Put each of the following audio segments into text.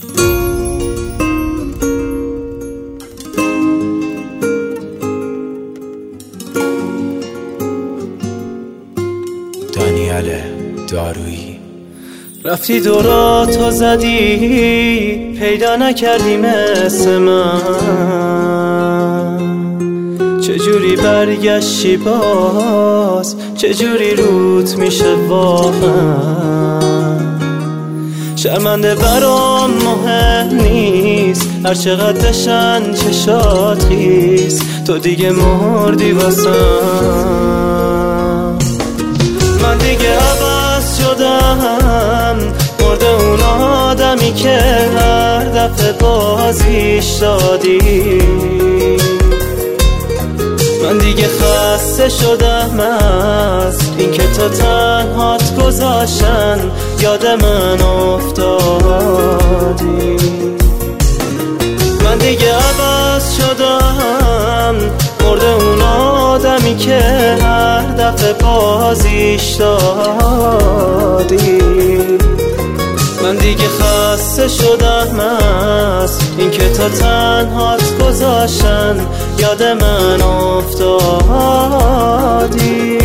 دانیال دارویی. رفتی دوراتو زدی پیدا نکردی مثل من، چجوری برگشتی باز، چجوری روت میشه واقعا. شرمنده برام مهم نیست هر چقدر دشن چشات خیز، تو دیگه مردی واسم. من دیگه عوض شدم، مرده اون آدمی که هر دفعه بازیش دادی. من دیگه خسته شدم از این که تو تنهات گذاشتن یاد من افتادی. من دیگه عوض شدم، مرده اون آدمی که هر دفعه بازیش دادی. من دیگه خسته شدم از این که تا تنهات گذاشتن یاد من افتادی.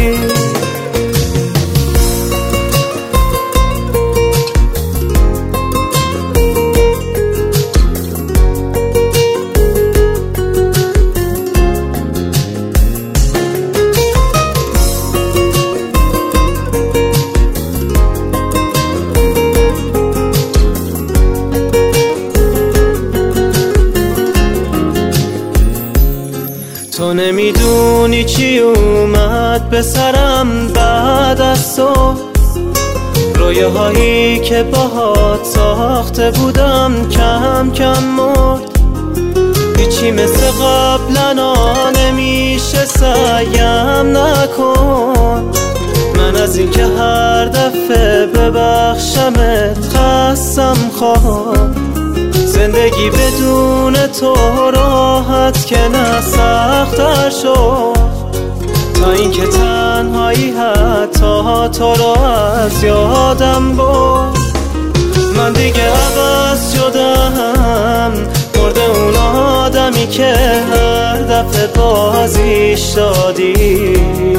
تو نمیدونی چی اومد به سرم بعد از تو، رویه هایی که باهات ساخته بودم کم کم مرد. هیچی مثل قبلنا نمیشه سعیم نکن. من از این که هر دفعه ببخشمت خستم خواه. زندگی بدون تو راحت که نه سخت‌تر شد، تا اینکه تنهایی حتی تو رو از یادم برد. من دیگه عوض شدم، مرده اون آدمی که هر دفعه بازیش دادی.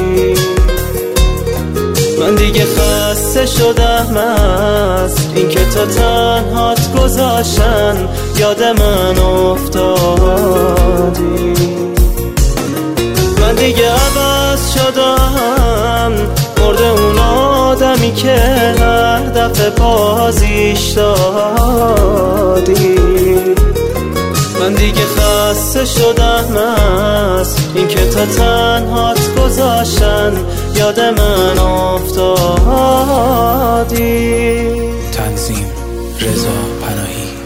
من دیگه خسته شدم از این که تو تنهات گذاشتن یاد من افتادی. من دیگه عوض شدم، مرده اون آدمی که هر دفعه بازیش دادی. من دیگه خسته شدم از این که تا تنهات گذاشتن یاد من افتادی. تنظیم رضا پناهی.